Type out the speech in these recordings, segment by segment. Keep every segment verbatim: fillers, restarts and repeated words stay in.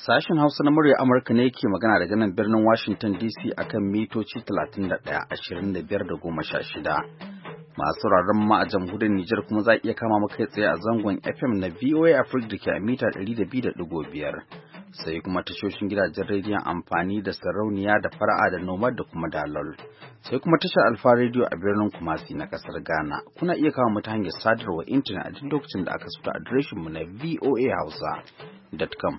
Sashen Hausa na murya Amurka ne ke magana daga nan birnin Washington D C akan mitoci talatin da ɗaya, ashirin da biyar da goma sha shida. Masu sauraron ma a jamhuriyar Nijar kuma za a iya kama mu kai tsaye a zangon F M na V O A Africa da ke a mita ɗari da biyu da ɗigo biyar. Sai kuma tashoshin gidajen rediyon amfani da sarauniya da fara'a da nomad da kuma dalol. Sai kuma tashar Alfa Radio a birnin Kumasi na kasar Ghana. Kuna iya kama mu ta hanyar sadarwa intanet a duk lokacin da aka so ta adireshin mu na v o a hausa dot com.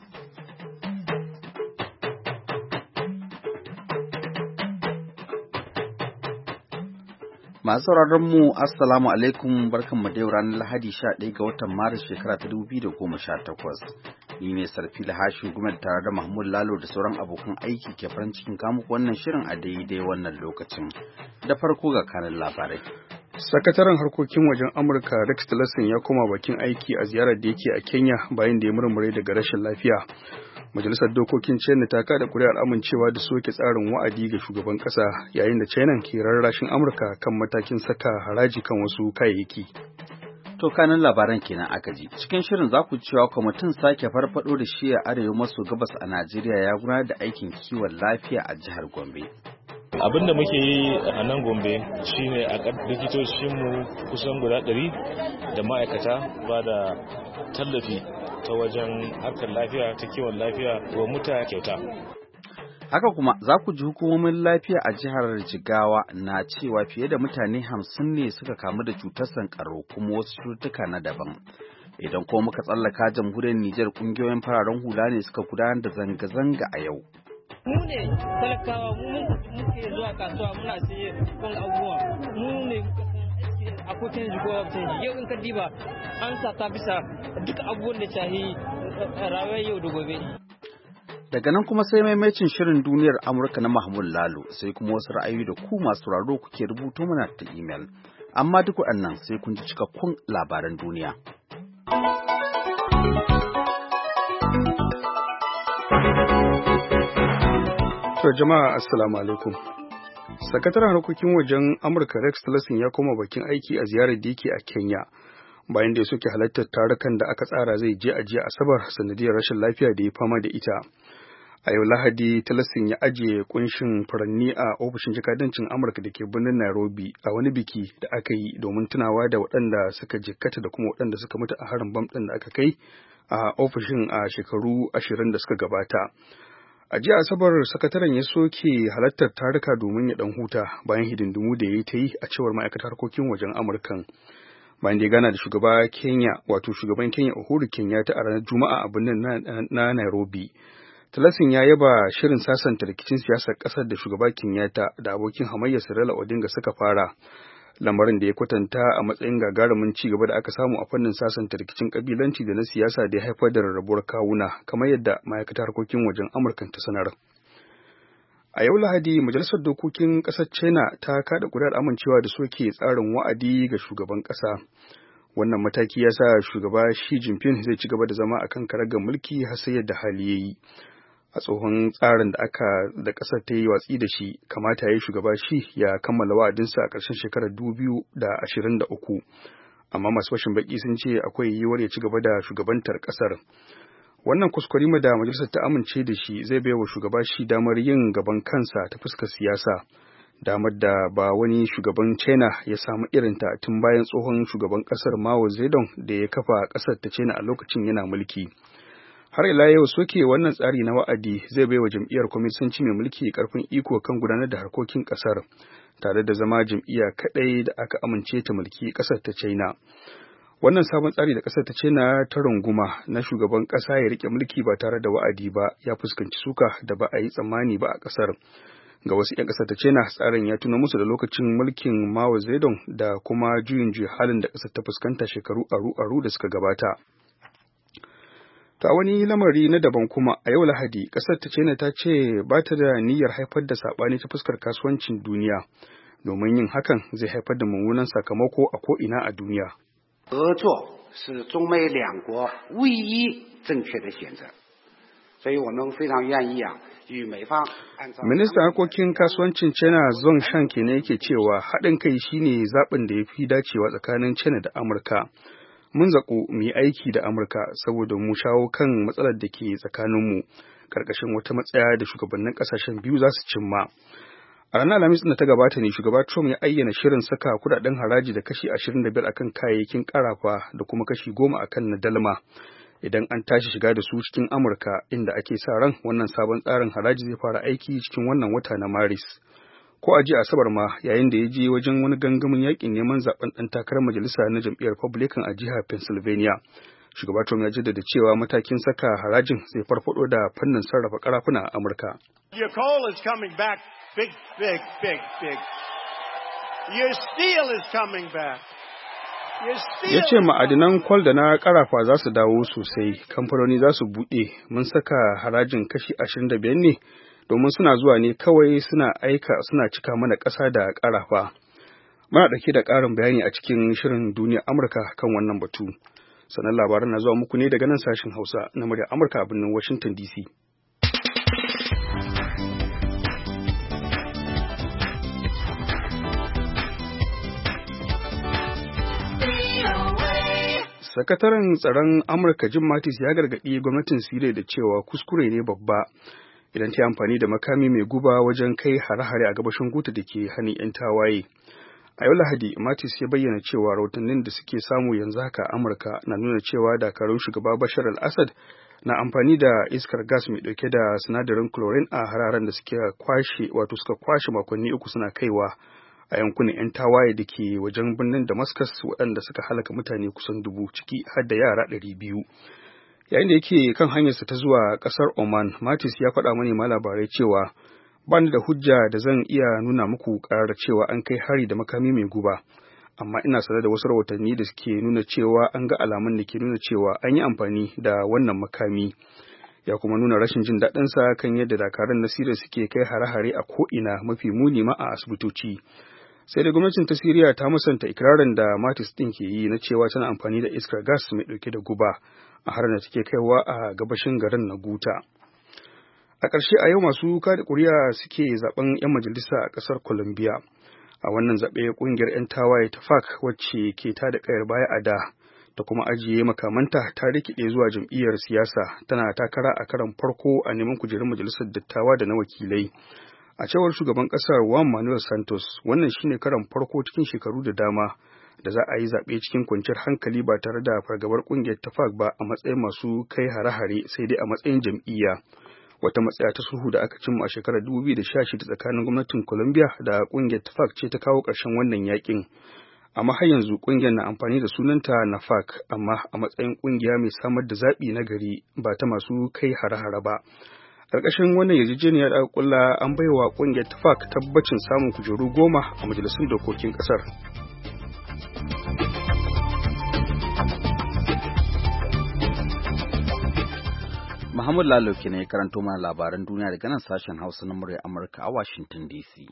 Masu sauraron mu assalamu alaikum, barkanmu da yau ranar Lahadi sha ɗaya ga watan Maris shekara ta dubu biyu da goma sha takwas. Ni ne Sarfila Hashin Gumel tare da Mahmud Lalo da sauran abokan aiki ke farin cikin kamu wannan shirin a daidai wannan lokacin. Da farko ga kanin labarai. Sakataren harkokin wajen Amurka Rex Tillerson ya koma bakin aiki a ziyarar da yake a Kenya bayan da ya murmure daga rashin lafiya. Majalisar Dokokin China ta kada kuri'ar amincewa da soke tsarin wa'adi ga shugaban kasa yayin da China ke rarrashin Amurka kan matakin saka haraji kan wasu kayayyaki. To kanan labaran kenan aka ji. Cikin shirin za ku cewa kwamitin sake farfado da shi a arewa maso gabas a Najeriya ya gudanar da aikin kiwon lafiya a jihar Gombe. Abin da muke yi a nan Gombe shine a likitocinmu kusan guda ɗari da ma'aikata ba da tallafi ta wajen harkar lafiya ta kiwon lafiya wa mutane kyauta. Haka kuma za ku ji hukumomin lafiya a jihar Jigawa na cewa fiye da mutane hamsin ne suka kamu da cutar sankarau kuma wasu cututtuka na daban. Idan kuma muka tsallaka jamhuriyar Nijar, kungiyoyin fararen hula ne suka gudanar da zanga-zanga a yau. Mu ne talakawa, mu muke zuwa kasuwa muna siye kun abubuwa, mu ne akwai canji ko canji. Yau in ka diba an sa ta bisa duka abubuwan da shahi rayuwar yau da gobe. Daga nan kuma sai maimacin shirin duniyar Amurka na Mahmud Lalo, sai kuma wasu ra'ayoyi da ku masu raro kuke rubuto mana ta imel. Amma duk waɗannan sai kun ji cikakkun labaran duniya. To jama'a assalamu alaikum. Sakataren harkokin wajen Amurka Rex Tillerson ya koma bakin aiki a ziyarar da yake a Kenya bayan da ya soke halartar tarukan da aka tsara zai je a jiya Asabar sanadiyar rashin lafiya da ya fama da ita. A yau Lahadi, Tillerson ya ajiye kunshin furanni a ofishin jakadancin Amurka da ke birnin Nairobi a wani biki da aka yi domin tunawa da waɗanda suka jikkata da kuma waɗanda suka mutu a harin bam ɗin da aka kai a ofishin a shekaru ashirin da suka gabata. A jiya Asabar, sakataren ya soke halartar taruka domin ya ɗan huta bayan hidindimu da ya yi ta yi a cewar ma'aikatar harkokin wajen Amurkan. Bayan da ya gana da shugaba Kenya, wato shugaban Kenya Uhuru Kenyatta a ranar Juma'a a birnin na Nairobi. Tillerson ya yaba shirin sasanta rikicin siyasar ƙasar da shugaba Kenyatta da abokin hamayya Raila Odinga suka fara, lamarin da ya kwatanta a matsayin gagarumin ci gaba da aka samu a fannin sasanta rikicin kabilanci da na siyasa da ya haifar da rarrabuwar kawuna, kamar yadda ma'aikatar harkokin wajen Amurka ta sanar. A yau Lahadi, Majalisar Dokokin Ƙasar China ta kada ƙuri'ar amincewa da soke tsarin wa'adi ga shugaban ƙasa. Wannan mataki ya sa shugaba Xi Jinping zai ci gaba da zama akan karagar mulki har sai yadda hali ya yi. A tsohon tsarin da aka da ƙasar ta yi watsi da shi, kamata ya yi shugaba Xi ya kammala wa'adinsa a ƙarshen shekarar dubu biyu da ashirin da uku. Amma masu fashin baki sun ce akwai yiwuwar ya ci gaba da shugabantar ƙasar. Wannan kuskurima da majalisar ta amince da shi zai bai wa shugaba Xi damar yin gaban kansa ta fuskar siyasa, damar da ba wani shugaban China ya samu irinta tun bayan tsohon shugaban ƙasar Mao Zedong da ya kafa ƙasar ta China a lokacin yana mulki. Har ila yau soke wannan tsari na wa'adi zai bai wa jam'iyyar kwamisanci mai mulki karfin iko kan gudanar da harkokin ƙasar, tare da zama jam'iyya kaɗai da aka amince ta mulki ƙasar ta China. Wannan sabon tsari da ƙasar ta China ta runguma na shugaban ƙasa ya rike mulki ba tare da wa'adi ba ya fuskanci suka da ba a yi tsammani ba a ƙasar. Ga wasu 'yan ƙasar ta China, tsarin ya tuna musu da lokacin mulkin Mao Zedong da kuma juyin juya halin da ƙasar ta fuskanta shekaru aru-aru da suka gabata. Ta wani lamari na daban kuma, a yau Lahadi, ƙasar ta China ta ce ba ta da niyyar haifar da saɓani ta fuskar kasuwancin duniya, domin yin hakan zai haifar da mummunan sakamako a ko'ina a duniya. 合作是中美两国唯一正确的选择，所以我们非常愿意啊与美方按照。 Ministan harkokin kasuwancin China Zhong Shan kenan yake cewa haɗin kai shine zaɓin da ya fi dacewa tsakanin China da Amurka. Mun zaƙo mu yi aiki da Amurka saboda mu shawo kan matsalar da ke tsakaninmu. karkashin wata matsaya da shugabannin kasashen biyu za su cimma. A ranar Alhamis da ta gabata ne shugaba Trump ya ayyana shirin saka kudaden haraji da kashi ashirin da biyar akan kayayyakin karafa da kuma kashi goma akan na dalma idan an tashi shiga da su cikin Amurka, inda ake sa ran wannan sabon tsarin haraji zai fara aiki cikin wannan wata na Maris. Ko a jiya Asabar ma, yayin da ya je wajen wani gangamin yakin neman zaben dan takarar majalisa na jam'iyyar Republican a jihar Pennsylvania, shugaba Trump ya jaddada cewa matakin saka harajin zai farfado da fannin sarrafa karafuna a Amurka. Your coal is coming back big, big, big, big. Your steel is coming back. Ya ce ma'adinan kwal da na karafa za su dawo sosai, kamfanoni za su buɗe, mun saka harajin kashi ashirin da biyar ne domin suna zuwa ne kawai suna aika suna cika mana ƙasa da karafa. Muna ɗauke da ƙarin bayani a cikin shirin Duniyar Amurka kan wannan batu. Sannan labaran na zuwa muku ne daga nan sashen Hausa na muryar Amurka a birnin Washington D C. Sakataren tsaron Amurka Jim Mattis ya gargaɗi gwamnatin Siriya da cewa kuskure ne babba idan ta yi amfani da makami mai guba wajen kai hare-hare a gabashin Ghouta da ke hannun 'yan tawaye. A yau Lahadi, Mattis ya bayyana cewa rahotannin da suke samu yanzu haka a Amurka na nuna cewa dakarun shugaba Bashar al-Assad na amfani da iskar gas mai ɗauke da sinadarin chlorine a hararen da suke kwashe wato suka kwashe makonni uku suna kaiwa a yankunan 'yan tawaye da ke wajen birnin Damascus waɗanda suka halaka mutane kusan dubu ciki har da yara ɗari biyu. Yayin da yake kan hanyarsa ta zuwa ƙasar Oman, Mattis ya faɗa manema labarai cewa ba ni da hujja da zan iya nuna muku ƙarar cewa an kai hari da makami mai guba, amma ina sanar da wasu rahotanni da suke nuna cewa an ga alamun da ke nuna cewa an yi amfani da wannan makami. Ya kuma nuna rashin jin daɗinsa kan yadda dakarun na Siriya suke kai hare-hare a ko'ina, mafi muni ma a asibitoci. Sai da gwamnatin ta Siriya ta musanta ikirarin da Mattis ɗin ke yi na cewa tana amfani da iskar gas mai ɗauke da guba a harin da take kaiwa a gabashin garin na Ghouta. A ƙarshe a yau masu kada ƙuri'a suke zaben 'yan majalisa a ƙasar Colombia. A wannan zaɓe ƙungiyar 'yan tawaye ta F A C wacce ke tada ƙayar baya a da ta kuma ajiye makamanta ta rikide zuwa jam'iyyar siyasa, tana takara a karon farko a neman kujerun majalisar dattawa da na wakilai. A cewar shugaban ƙasar Juan Manuel Santos, wannan shine karon farko cikin shekaru da dama da za a yi zaɓe cikin kwanciyar hankali ba tare da fargabar ƙungiyar ta F A C ba a matsayin masu kai hare-hare, sai dai a matsayin jam'iyya. Wata matsaya ta sulhu da aka cimma a shekarar dubu biyu da sha shida tsakanin gwamnatin Colombia da ƙungiyar ta F A C ce ta kawo ƙarshen wannan yakin. Amma har yanzu ƙungiyar na amfani da sunanta na F A C, amma a matsayin ƙungiya mai samar da zaɓi na gari ba ta masu kai hare-hare ba. Ƙarƙashin wannan yarjejeniyar da aka kulla an baiwa ƙungiyar ta F A C tabbacin samun kujeru goma a majalisun dokokin ƙasar. Muhammad Lalo ke ne karanto mana labaran duniya daga nan sashen Hausa na murya Amurka a Washington D C.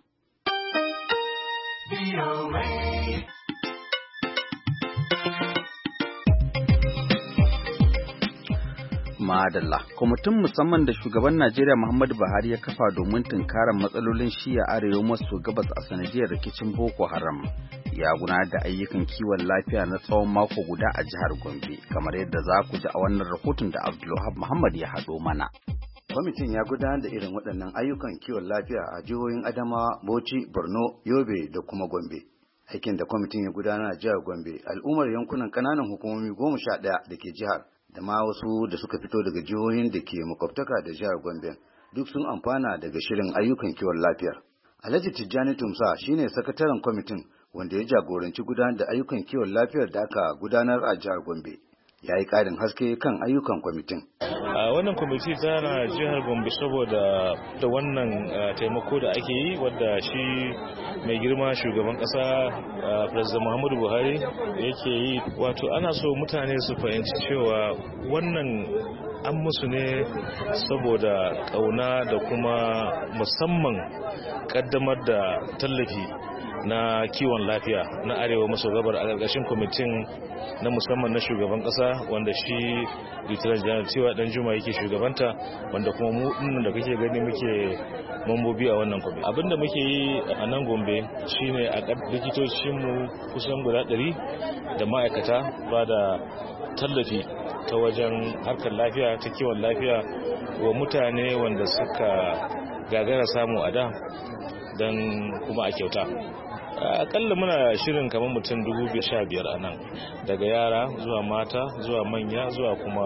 Madalla, kwamitin musamman da shugaban Najeriya Muhammadu Buhari ya kafa domin tunkarar matsalolin shiya arewa maso gabas a sanadiyar rikicin Boko Haram ya gudanar da ayyukan kiwon lafiya na tsawon mako guda a jihar Gombe, kamar yadda za ku ji a wannan rahoton da Abdulwahab Muhammad ya haɗo mana. Kwamitin ya gudanar da irin waɗannan ayyukan kiwon lafiya a jihohin Adamawa, Bauchi, Borno, Yobe da kuma Gombe. Aikin da kwamitin ya gudanar a jihar Gombe, al'ummar yankunan ƙananan hukumomi goma sha ɗaya da ke jihar, da ma wasu da suka fito daga jihohin da ke makwabtaka da jihar Gombe, duk sun amfana daga shirin ayyukan kiwon lafiyar. Alhaji Tijjani Tumsa shine sakataren kwamitin wanda ya jagoranci gudanar da ayyukan kiwon lafiyar da aka gudanar a jihar Gombe. Ya yi ƙarin haske kan ayyukan kwamitin. A wannan kwamiti tana jihar Gombe saboda da wannan taimako da ake yi wadda shi mai girma shugaban ƙasa President Muhammadu Buhari yake yi. Wato ana so mutane su fahimci cewa wannan an musu ne saboda ƙauna da kuma musamman ƙaddamar da tallafi na kiwon lafiya na arewa maso gabar a ƙarƙashin kwamitin na musamman na shugaban ƙasa wanda shi lieutenant general cewa dan juma yake shugabanta, wanda kuma mu dinnan da kake gani muke mambobi a wannan kwamiti. Abinda muke yi a nan Gombe shine a likitocin mu kusan guda ɗari da ma'aikata ba da tallafi ta wajen harkar lafiya ta kiwon lafiya wa mutane wanda suka gagara samu a da don kuma a kyauta. Akalla muna shirin kamar mutum dubu sha biyar a nan, daga yara zuwa mata zuwa manya zuwa kuma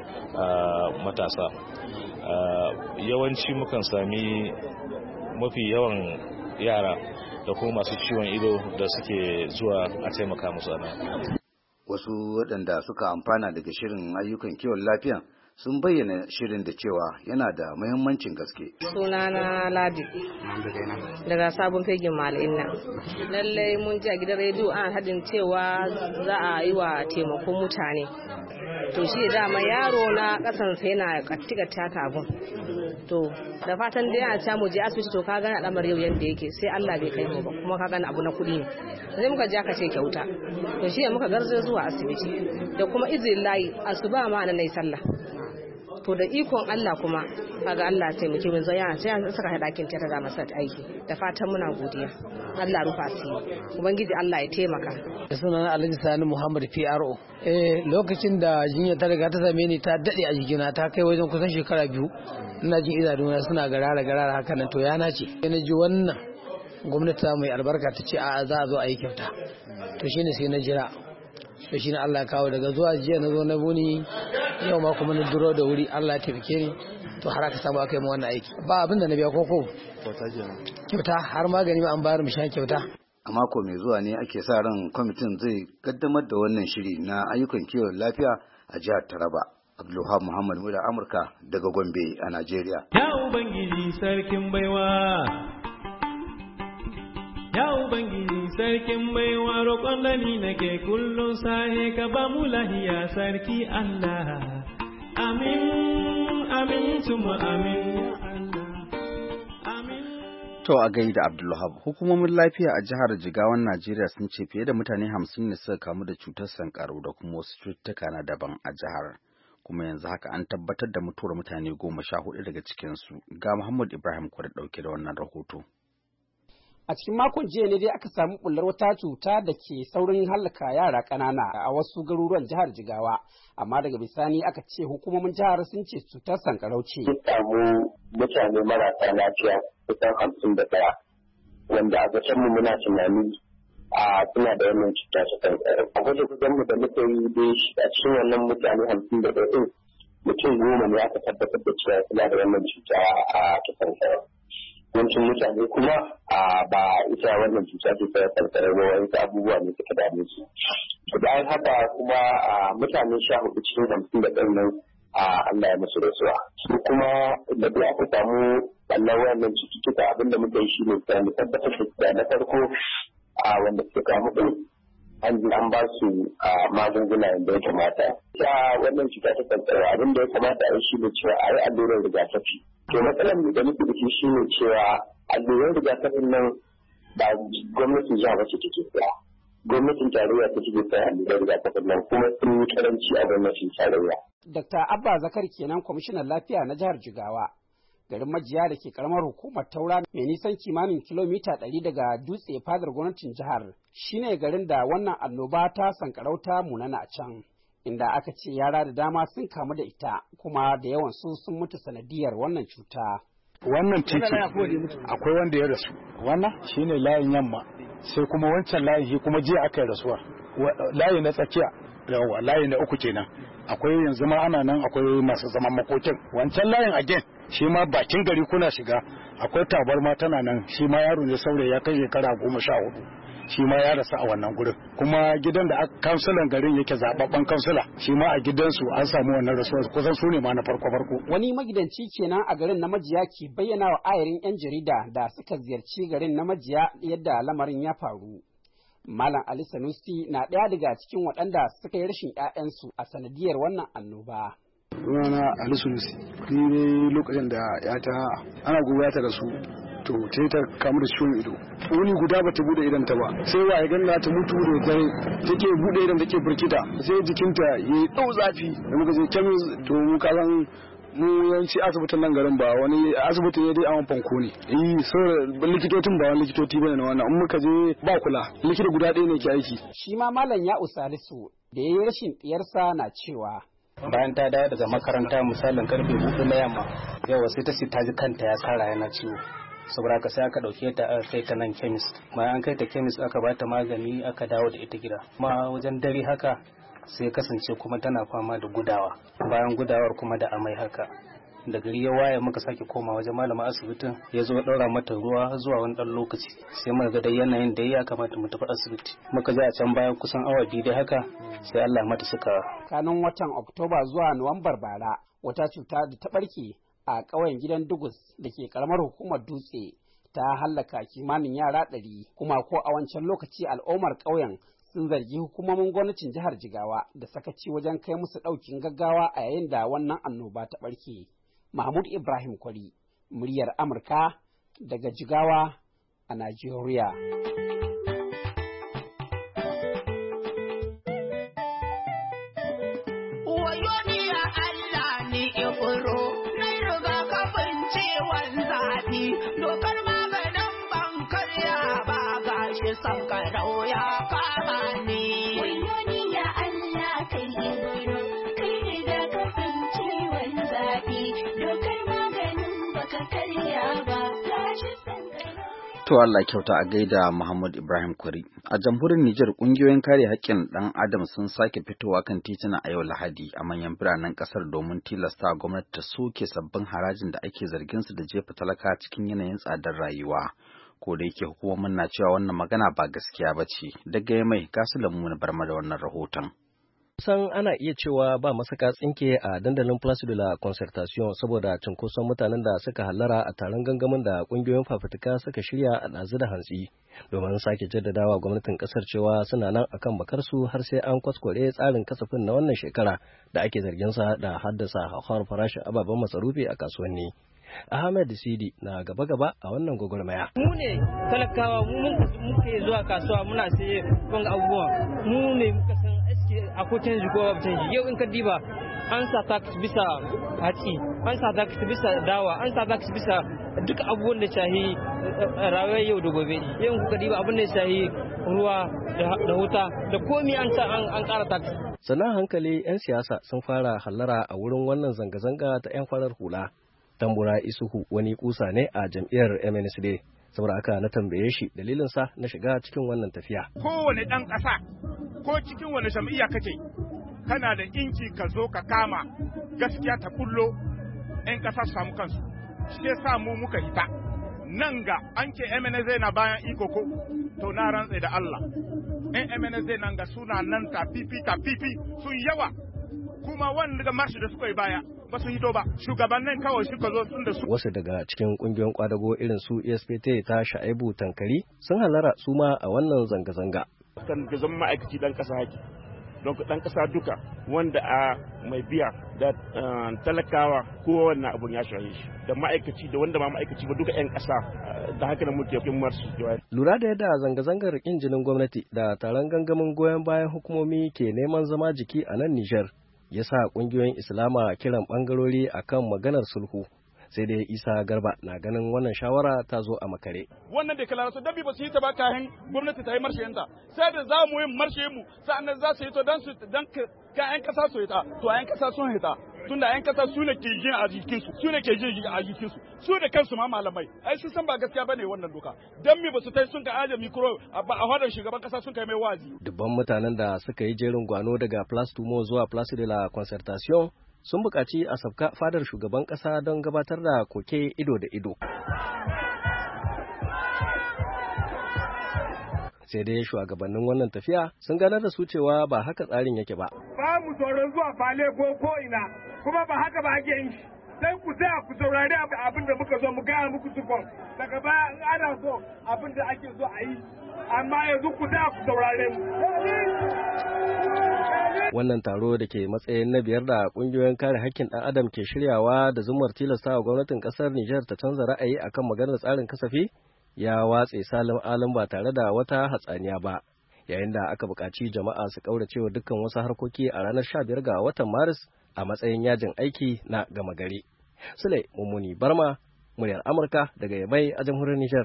matasa. Yawanci mukan sami mafi yawan yara da kuma masu ciwon ido da suke zuwa a taimaka musu a nan. Wasu waɗanda suka amfana daga shirin ayyukan kiwon lafiya sun bayyana shirin da cewa yana da muhimmancin gaske. Sunana Ladi daga sabon fegin malin nan. Lallai mun ji a gidan rediyo an hadin cewa za a yi wa taimakon mutane. To shi dama yaro na kasansa yana kattiga taka abun. To da fatan dai ana ta mu je asibiti to ka gani al'amar yau yanda yake sai Allah bai kai mu ba kuma ka gani abu na kuɗi ne. Sai muka ja ka ce kyauta. To shi muka garzo zuwa asibiti da kuma izinin layi asuba ma na nayi sallah. To da ikon Allah kuma kaga Allah taimake mu zaya sai an saka hadakin ta da masa aiki da fatan muna godiya Allah rufa asiri ubangiji Allah ya taimaka. Da sunan Alhaji Sani Muhammad P R O. Eh lokacin da jinya ta riga ta same ni ta dade a jikina ta kai wajen kusan shekara biyu ina jin idanuna suna garara garara haka nan to yana ce sai na ji wannan gwamnati ta mai albarka ta ce a za a zo a yi kyauta to shine sai na jira to shine Allah ya kawo daga zuwa jiya na zo na buni yau ma kuma na duro da wuri Allah ya taimake ni to har aka samu aka yi mu wannan aiki ba abin da na biya koko kyauta har magani ma an bayar mu shan kyauta. A mako mai zuwa ne ake sa ran kwamitin zai kaddamar da wannan shiri na ayyukan kiwon lafiya a jihar Taraba. Abdulwahab Muhammad Mura Amurka daga Gombe a Najeriya. Ya Ubangiji sarkin baiwa Ya Ubangiji sarkin baiwa roƙon da ni nake kullum sahe ka ba mu lahiya sarki Allah. Amin, amin, tuma amin, ya Allah. Amin. To a gaida Abdulwahab, hukumomin lafiya a jihar Jigawan Najeriya sun ce fiye da mutane hamsin ne suka kamu da cutar sankarau da kuma wasu cututtuka na daban a jihar. Kuma yanzu haka an tabbatar da mutuwar mutane goma sha hudu daga cikinsu. Ga Muhammad Ibrahim Kwari ɗauke da wannan rahoto. A cikin makon jiya ne dai aka samu bullar wata cuta da ke saurin hallaka yara ƙanana a wasu garuruwan jihar Jigawa, amma daga bisani aka ce hukumomin jihar sun ce cutar sankarau ce. Sun samu mutane marasa lafiya kusan hamsin da ɗaya, wanda a zaton mu muna tunani a suna da wannan cuta ta sankarau. A gwaje gwajen mu da muka yi dai a cikin wannan mutane hamsin da ɗaya mutum goma ne aka tabbatar da cewa suna da wannan cuta a ta sankarau. Yawancin mutane kuma ba ita wannan cuta ce ta karkarar ba wani abubuwa ne suka dame su. To bayan haka kuma mutane sha hudu cikin hamsin da ɗan nan Allah ya musu rasuwa. Su kuma da duk aka samu ɓallar wannan cututtuka abinda muka yi shi ne ta mu tabbatar da na farko wanda suka kamu ɗin an ji an ba su magunguna yadda ya kamata. Ya wannan cuta ta karkarar abinda ya kamata a yi shi ne cewa a yi allurar rigakafi. To matsalar da muke da shi shine cewa alluran rigakafin nan ba gwamnatin jiha ba ce take saya. Gwamnatin tarayya ta take saya alluran rigakafin nan kuma sun yi karanci a gwamnatin tarayya. Dakta Abba Zakar kenan kwamishinan lafiya na jihar Jigawa. Garin Majiya da ke karamar hukumar Taura mai nisan kimanin kilomita ɗari daga dutse fadar gwamnatin jihar shine garin da wannan annoba ta sankarau ta munana a can. Inda aka ce yara da dama sun kamu da ita kuma da yawan su sun mutu sanadiyar wannan cuta. Wannan titi akwai wanda ya rasu, wannan shine layin yamma, sai kuma wancan layin shi kuma jiya aka yi rasuwa, layi na tsakiya, yawa layi na uku kenan. Akwai yanzu ma ana nan akwai masu zaman makokin, wancan layin again shi ma bakin gari kuna shiga, akwai tabarma tana nan, shi ma yaro ne saurayi ya kai shekara goma sha hudu. Shi ma ya rasu a wannan gurin, kuma gidan da kansulan garin yake zababben kansula shi ma a gidansu an samu wannan rasuwar kusan su ne ma na farko farko. Wani magidanci kenan a garin na Majiya ke bayyana wa ayarin yan jarida da suka ziyarci garin na Majiya yadda lamarin ya faru. Malam Ali Sanusi na ɗaya daga cikin waɗanda suka yi rashin ƴaƴansu a sanadiyar wannan annoba. Sunana Ali Sanusi, ni ne lokacin da yata ana gobe ta rasu to ta ta kamu da ciwon ido wuni guda bata bude idan ta ba sai waye ganna ta mutu da dare take bude idan take burkita sai jikinta yayi dau zafi da muka je kemis to mu kalan mu yanci asibitin nan garin ba wani asibiti ne dai a fanko ne eh so likitocin ba wani likitoci bane na wannan in muka je ba kula likita guda ɗaya ne ke aiki shi ma malam ya usalisu da yayi rashin diyarsa na cewa bayan ta dawo daga makaranta misalin karfe hudu na yamma yawa sai ta ce ta ji kanta ya tsara yana ciwo saboda haka sai aka dauke ta aka kai ta nan chemist bayan an kai ta chemist aka bata magani aka dawo da ita gida ma wajen dare haka sai kasance kuma tana fama da gudawa bayan gudawar kuma da amai haka da gari ya waye muka sake koma wajen malamin asibitin ya zo daura mata ruwa zuwa wani dan lokaci sai muka ga dai yanayin da ya kamata mu tafi asibiti muka je a can bayan kusan awa biyu dai haka sai Allah mata suka kanin watan Oktoba zuwa Nuwambar bara wata cuta da ta barke a ƙauyen gidan Dugus da ke karamar hukumar Dutse ta hallaka kimanin yara ɗari kuma ko a wancan lokaci al'ummar ƙauyen sun zargi hukumomin gwamnatin jihar Jigawa da sakaci wajen kai musu ɗaukin gaggawa a yayin da wannan annoba ta ɓarke. Mahmud Ibrahim Kwari, muryar Amurka daga Jigawa a Najeriya. Dokar maganin bankarya ba gashi sankarau ya kama ni. Wayoni ya Allah kai ibro, kai riga kafin ciwon zafi. Dokar maganin baka karya ba gashi sankarau. To Allah kyauta a gaida Muhammad Ibrahim Kwari. A jamhuriyar Nijar kungiyoyin kare haƙƙin ɗan Adam sun sake fitowa kan tituna a yau Lahadi a manyan biranen ƙasar domin tilasta gwamnati ta soke sabbin harajin da ake zargin su da jefa talaka cikin yanayin tsadar rayuwa. Ko da yake hukumomin na cewa wannan magana ba gaskiya ba ce. Daga mai gasu lamu na barma da wannan rahoton. Kusan ana iya cewa ba masaka tsinke a dandalin Place de la Concertation saboda cunkoson mutanen da suka hallara a taron gangamin da kungiyoyin fafutuka suka shirya a ɗazu da hantsi domin sake jaddadawa gwamnatin ƙasar cewa suna nan akan bakarsu har sai an kwaskware tsarin kasafin na wannan shekara da ake zargin sa da haddasa hauhawar farashin ababen masarufi a kasuwanni. Ahmed Sidi na gaba-gaba a wannan gwagwarmaya. Mu ne talakawa mu muke zuwa kasuwa muna saye kun abubuwa mu ne muka san aski akwai canji ko babu canji yau in ka diba an sa tax bisa hatsi an sa tax bisa dawa an sa tax bisa duka abubuwan da shahi rayuwar yau da gobe yau kuka diba abin da shahi ruwa da wuta da komi an sa an ƙara tax. Sannan hankali 'yan siyasa sun fara hallara a wurin wannan zanga-zanga ta 'yan farar hula. Tambura Isuhu wani kusa ne a jam'iyyar M N S D saboda aka na tambaye shi dalilinsa na shiga cikin wannan tafiya. Kowane ɗan ƙasa ko cikin wani jam'iyya kake kana da inci ka zo ka kama gaskiya ta kullo 'yan ƙasa su samu kansu. Shi yasa mu muka hita nan ga an ce M N S D na bayan iko ko to na rantse da Allah. 'Yan M N S D nan ga suna nan ta pipi ta pipi sun yawa kuma wanda marshi da suka yi baya. Ba su hito ba shugabannin kawai suka zo sun da su. Wasu daga cikin kungiyoyin kwadago irin su E S P T ta Sha'ibu Tankari sun halara su ma a wannan zanga-zanga. Kan ga zama ma'aikaci dan kasa haki don dan kasa duka wanda a mai biya da talakawa ko wannan abun ya shaye shi da ma'aikaci da wanda ma ma'aikaci ba duka 'yan kasa da haka da muke kin marsu. Lura da yadda zanga-zangar injinin gwamnati da taron gangamin goyon bayan hukumomi ke neman zama jiki a nan Nijar. Ya sa ƙungiyoyin Islama kiran ɓangarori a kan maganar sulhu. Sai dai Isa Garba na ganin wannan shawara ta zo a makare. Wannan da kala su dabi ba su yi ta ba kayan gwamnati ta yi marshayenta. Sai da za mu yi marshe mu sa'annan za su yi to dan su dan kayan kasa su yi ta to ayan kasa sun hita. Tunda ayan kasa su ne ke jin a jikin su su ne ke jin a jikin su su da kansu ma malamai ai sun san ba gaskiya bane wannan doka dan me ba su tai sun ka aje mikro a hadar shugaban kasa sun kai mai wazi. Dubban mutanen da suka yi jerin gwano daga Place Tumo zuwa Place de la Concertation sun buƙaci a sabka fadar shugaban ƙasa don gabatar da koke ido da ido. Sai dai shugabannin wannan tafiya sun ganar da su cewa ba haka tsarin yake ba. Ba mu tsoron zuwa fale ko ko ina kuma ba haka ba ake yin shi. Sai ku tsaya ku saurari abin da muka zo mu gaya muku tukun daga baya in ana so abin da ake so a yi amma yanzu ku tsaya ku saurare mu. Wannan taro da ke matsayin na biyar da ƙungiyoyin kare haƙƙin ɗan adam ke shiryawa da zumar tilastawa gwamnatin ƙasar Nijar ta canza ra'ayi akan maganar tsarin kasafi ya watse salin alin ba tare da wata hatsaniya ba. Yayin da aka buƙaci jama'a su ƙauracewa dukkan wasu harkoki a ranar sha biyar ga watan Maris a matsayin yajin aiki na gama gari. Sule Mummuni Barma, muryar Amurka daga Yamai a jamhuriyar Nijar.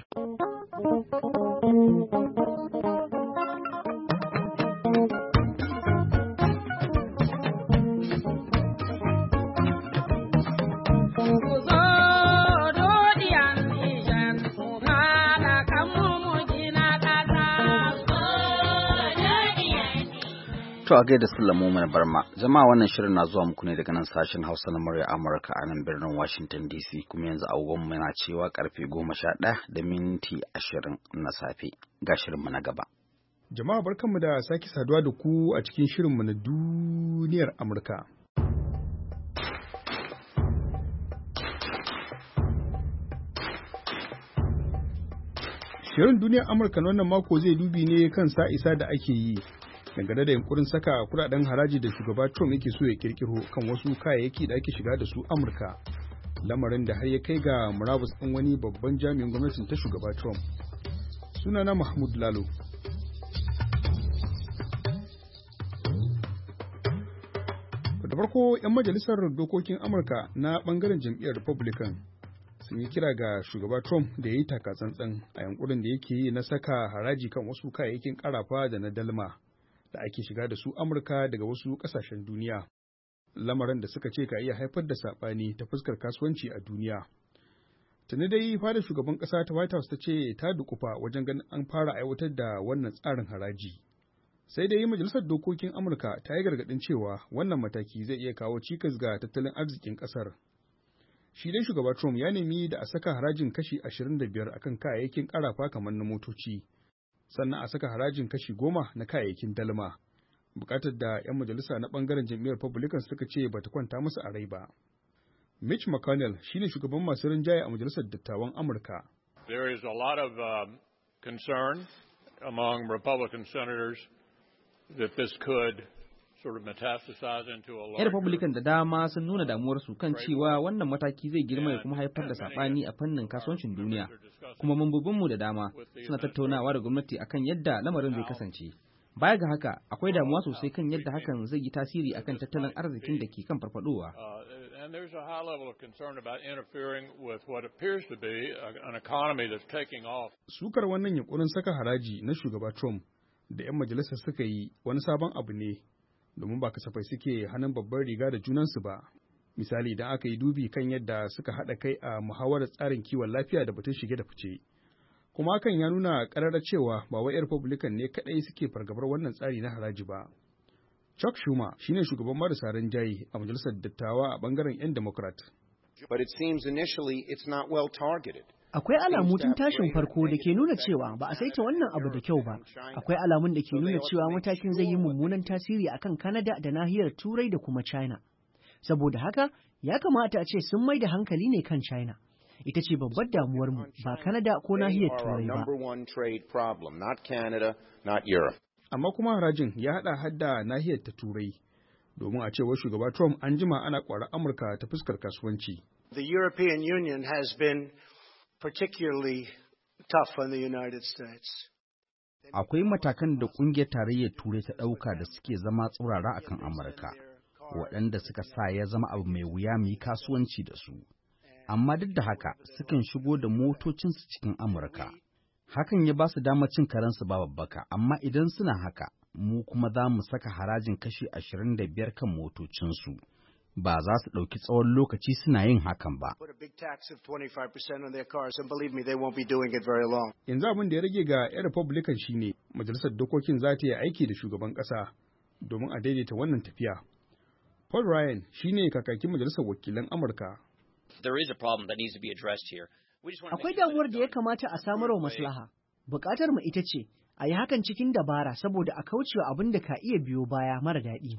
To a gaida Sallamu mana Barma, jama'a wannan shirin na zuwa muku ne daga nan sashen Hausa na murya Amurka a nan birnin Washington D C, kuma yanzu agogon mu yana cewa karfe goma sha ɗaya da minti ashirin na safe. Ga shirinmu na gaba. Jama'a barkanmu da sake saduwa da ku a cikin shirinmu na duniyar Amurka. Shirin duniyar Amurka na wannan mako zai dubi ne kan sa'isa da ake yi dangane da yunkurin saka kudaden haraji da shugaba Trump yake so ya kirkiro kan wasu kayayyaki da ake shiga da su Amurka, lamarin da har ya kai ga murabus ɗin wani babban jami'in gwamnatin ta shugaba Trump. Sunana Mahmud Lalo. Da farko 'yan majalisar dokokin Amurka na bangaren jam'iyyar Republican sun yi kira ga shugaba Trump da ya yi takatsantsan a yankurin da yake yi na saka haraji kan wasu kayayyakin karafa da na dalma da ake shiga da su Amurka daga wasu ƙasashen duniya, lamarin da suka ce ka iya haifar da saɓani ta fuskar kasuwanci a duniya. Tuni dai fadar shugaban ƙasa ta White House ta ce ta dukufa wajen ganin an fara aiwatar da wannan tsarin haraji. Sai dai majalisar dokokin Amurka ta yi gargaɗin cewa wannan mataki zai iya kawo cikas ga tattalin arzikin ƙasar. Shi dai shugaba Trump ya nemi da a saka harajin kashi ashirin da biyar akan kayayyakin ƙarafa kamar na motoci, sannan a saka harajin kashi goma na kayayyakin dalma, bukatar da 'yan majalisa na bangaren jam'iyyar Republican suka ce bata kwanta musu a rai ba. Mitch McConnell shine shugaban masu rinjaye a majalisar dattawan Amurka. There is a lot of um, concern among Republican senators that this could sort of metastasize into a larger... 'Yan Republican da dama sun nuna damuwarsu kan cewa wannan mataki zai girma ya kuma haifar da saɓani a fannin kasuwancin duniya, kuma mambobinmu da dama suna tattaunawa da gwamnati akan yadda lamarin zai kasance. Baya ga haka, akwai damuwa sosai kan yadda hakan zai yi tasiri akan tattalin arzikin da ke kan farfadowa. Sukar wannan yunkurin saka haraji na shugaba Trump da 'yan majalisar suka yi wani sabon abu ne, domin ba kasafai suke hannun babbar riga da junansu ba. Misali, idan aka yi dubi kan yadda suka haɗa kai a muhawarar tsarin kiwon lafiya da batun shige da fice. Kuma hakan ya nuna ƙarara cewa ba wai 'yan Republican ne kaɗai suke fargabar wannan tsari na haraji ba. Chuck Schumer shine shugaban marasa rinjaye a majalisar dattawa a ɓangaren 'yan Democrat. But it seems initially it's not well targeted. Akwai alamu tun tashin farko da ke nuna cewa ba a saita wannan abu da kyau ba. Akwai alamun da ke nuna cewa matakin zai yi mummunan tasiri akan Canada da nahiyar Turai da kuma China. Saboda haka, ya kamata a ce sun mai da hankali ne kan China. Ita ce babbar damuwarmu, ba Canada ko nahiyar Turai ba. Amma kuma harajin ya haɗa hadda nahiyar ta Turai, domin a cewar shugaba Trump an jima ana ƙwarar Amurka ta fuskar kasuwanci. The European Union has been particularly tough on the United States. Akwai matakan da ƙungiyar tarayyar Turai ta ɗauka da suke zama tsaurara akan Amurka, waɗanda suka sa ya zama abu mai wuya mu yi kasuwanci da su. Amma duk da haka sukan shigo da motocinsu cikin Amurka. Hakan ya ba su damar cin karensu ba babbaka, amma idan suna haka, mu kuma za mu saka harajin kashi ashirin da biyar kan motocinsu. Ba za su ɗauki tsawon lokaci suna yin hakan ba. Yanzu abin da ya rage ga 'yan Republican shine majalisar dokokin za ta yi aiki da shugaban ƙasa domin a daidaita wannan tafiya. Paul Ryan shine kakakin majalisar wakilan Amurka. Akwai damuwar da ya kamata a samar wa maslaha. Bukatar mu ita ce a yi hakan cikin dabara saboda a kaucewa abin da ka iya biyo baya mara daɗi.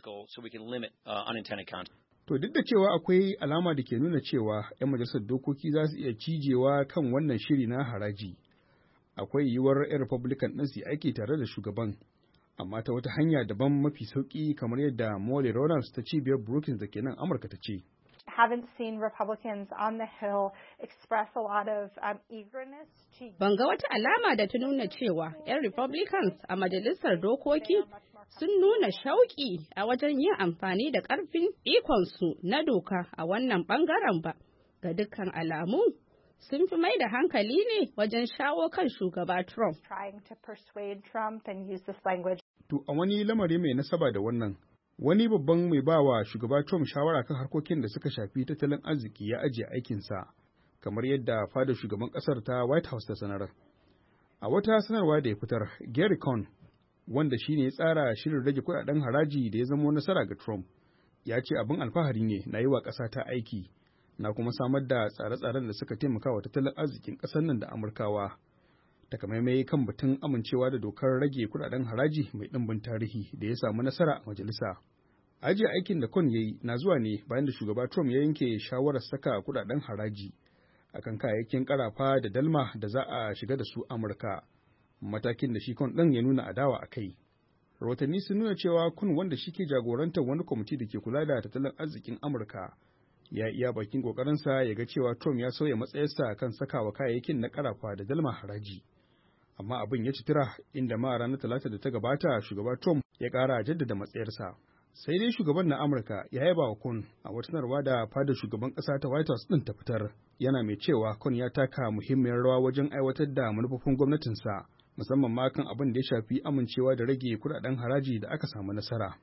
To duk da cewa akwai alama da ke nuna cewa 'yan majalisar dokoki za su iya cijewa kan wannan shiri na haraji, akwai yiwuwar 'yan Republican ɗin su aiki tare da shugaban amma ta wata hanya daban mafi sauƙi kamar yadda Molly Ronalds ta cibiyar Brookings da ke nan Amurka ta ce. Haven't seen Republicans on the Hill express a lot of um, eagerness to... Ban ga wata alama da ta nuna cewa 'yan Republicans a majalisar dokoki sun nuna shauƙi a wajen yin amfani da ƙarfin ikonsu na doka a wannan ɓangaren ba. Ga dukkan alamu, sun fi mai da hankali ne wajen shawo kan shugaba Trump. Trying to persuade Trump and use this language. To a wani lamari mai nasaba da wannan, wani babban mai ba wa shugaba Trump shawara kan harkokin da suka shafi tattalin arziki ya ajiye aikinsa, kamar yadda fadar shugaban ƙasar ta White House ta sanar. A wata sanarwa da ya fitar, Gary Cohn, wanda shi ne ya tsara shirin rage kuɗaɗen haraji da ya zamo nasara ga Trump, ya ce abin alfahari ne na yi wa ƙasa ta aiki, na kuma samar da tsare-tsaren da suka taimaka wa tattalin arzikin ƙasar nan da Amurkawa. Takamaimai kan batun amincewa da dokar rage kuɗaɗen haraji mai ɗimbin tarihi da ya samu nasara a majalisa. Ajiye aikin da Cohn ya yi na zuwa ne bayan da shugaba Trump ya yanke shawarar saka kuɗaɗen haraji akan kayayyakin ƙarafa da dalma da za a shiga da su Amurka, matakin da shi Cohn ɗin ya nuna adawa a kai. Rahotanni sun nuna cewa Cohn, wanda shi ke jagorantar wani kwamiti da ke kula da tattalin arzikin Amurka, ya iya bakin ƙoƙarinsa ya ga cewa Trump ya sauya matsayarsa kan sakawa kayayyakin na ƙarafa da dalma haraji. Amma abin ya ci tura, inda ma ranar Talata da ta gabata shugaba Trump ya ƙara jaddada matsayarsa. Sai dai shugaban na Amurka ya yaba wa Cohn a wata sanarwa da fadar shugaban ƙasa ta White House ɗin ta fitar, yana mai cewa Cohn ya taka muhimmiyar rawa wajen aiwatar da manufofin gwamnatinsa, musamman ma kan abin da ya shafi amincewa da rage kuɗaɗen haraji da aka samu nasara.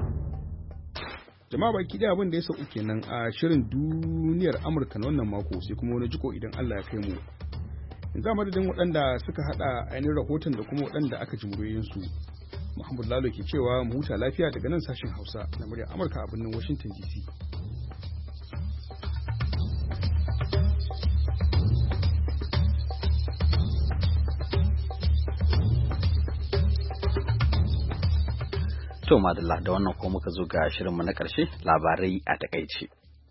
Jama'a baki ɗaya abin da ya sauku kenan a shirin duniyar Amurka na wannan mako, sai kuma wani jiko idan Allah ya kai mu. Yanzu a madadin waɗanda suka haɗa ainihin rahoton da kuma waɗanda aka ji muryoyinsu. Muhammad Lalo ke cewa mu huta lafiya daga nan sashen Hausa na muryar Amurka a birnin Washington D C. To madalla, da wannan ko muka zo ga shirinmu na ƙarshe, labarai a takaice.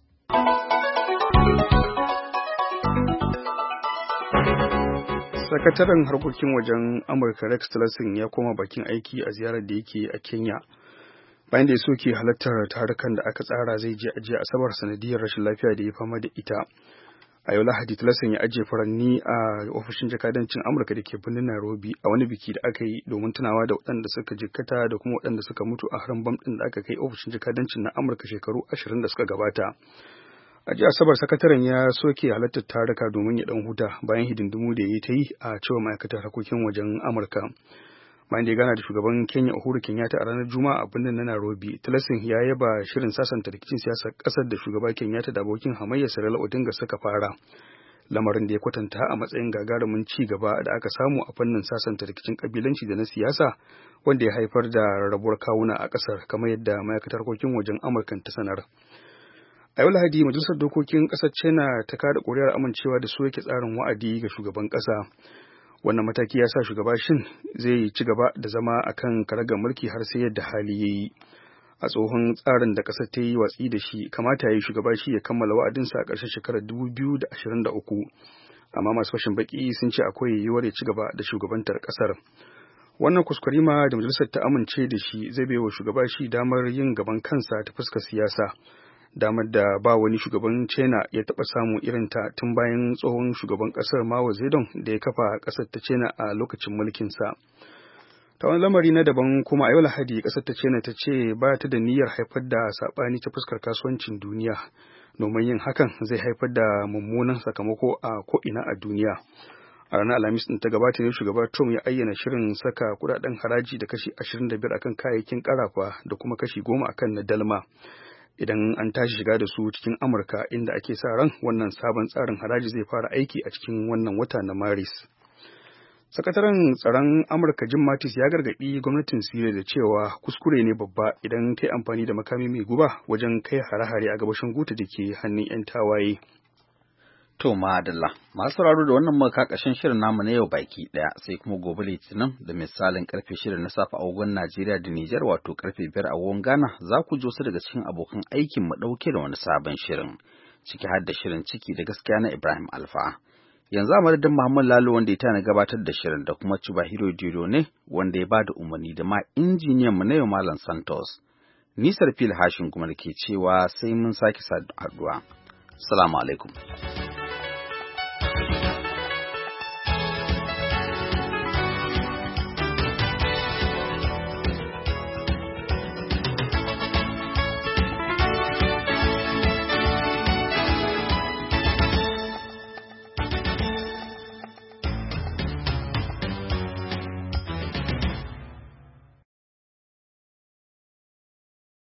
Sakataren harkokin wajen Amurka Rex Tillerson ya koma bakin aiki a ziyarar da yake a Kenya, bayan da ya soke halartar tarukan da aka tsara zai je ajiye Asabar sanadiyar rashin lafiya da ya fama da ita. A yau Lahadi, Tillerson ya ajiye furanni a ofishin jakadancin Amurka da ke birnin Nairobi a wani biki da aka yi domin tunawa da waɗanda suka jikkata da kuma waɗanda suka mutu a harin bam ɗin da aka kai ofishin jakadancin na Amurka shekaru ashirin da suka gabata. A jiya Asabar, sakataren ya soke halartar taruka domin ya ɗan huta bayan hidindimu da ya yi ta yi a cewa ma'aikatar harkokin wajen Amurka. Bayan da ya gana da shugaban Kenya Uhuru Kenyatta a ranar Juma'a a birnin na Nairobi, Tillerson ya yaba shirin sasanta rikicin siyasar ƙasar da shugaba Kenyatta da abokin hamayya Raila Odinga suka fara. Lamarin da ya kwatanta a matsayin gagarumin ci gaba da aka samu a fannin sasanta rikicin kabilanci da na siyasa, wanda ya haifar da rarrabuwar kawuna a ƙasar, kamar yadda ma'aikatar harkokin wajen Amurka ta sanar. A yau Lahadi, Majalisar Dokokin Ƙasar China ta kada ƙuri'ar amincewa da soke tsarin wa'adi ga shugaban ƙasa. Wannan mataki ya sa shugaba Shin zai ci gaba da zama a kan karagar mulki har sai yadda hali ya yi. A tsohon tsarin da ƙasar ta yi watsi da shi, kamata ya yi shugaba shi ya kammala wa'adinsa a ƙarshen shekarar dubu biyu da ashirin da uku. Amma masu fashin baƙi sun ce akwai yiwuwar ya ci gaba da shugabantar ƙasar. Wannan kuskurima da majalisar ta amince da shi zai bai wa shugaba shi damar yin gaban kansa ta fuskar siyasa. Damar da ba wani shugaban China ya taɓa samu irinta tun bayan tsohon shugaban ƙasar Mao Zedong da ya kafa ƙasar ta China a lokacin mulkinsa. Ta wani lamari na daban kuma a yau Lahadi, ƙasar ta China ta ce ba ta da niyyar haifar da saɓani ta fuskar kasuwancin duniya, domin yin hakan zai haifar da mummunan sakamako a ko'ina a duniya. A ranar Alhamis ɗin ta gabata ne shugaba Trump ya ayyana shirin saka kuɗaɗen haraji da kashi ashirin da biyar akan kayayyakin ƙarafa da kuma kashi goma akan na dalma, idan an tashi shiga da su cikin Amurka, inda ake sa ran wannan sabon tsarin haraji zai fara aiki a cikin wannan wata na Maris. Sakataren tsaron Amurka Jim Mattis ya gargaɗi gwamnatin Siriya da cewa kuskure ne babba idan ta yi amfani da makami mai guba wajen kai hare-hare a gabashin Guta da ke hannun 'yan tawaye. To madalla, masu sauraro da wannan muka ƙarshen shirin namu na yau baki ɗaya, sai kuma gobe Litinin da misalin karfe shirin na safe a agogon Najeriya da Nijar, wato karfe biyar a agogon Ghana, za ku ji wasu daga cikin abokan aikin mu ɗauke da wani sabon shirin, ciki har da shirin ciki da gaskiya na Ibrahim Alfa. Yanzu a madadin Muhammad Lalo wanda ya tana gabatar da shirin da kuma Chubahiro Dido ne wanda ya bada umarni da ma injiniyan mu na yau Malam Santos. Nisar Fil Hashin kuma ke cewa sai mun sake haduwa. Assalamu alaikum.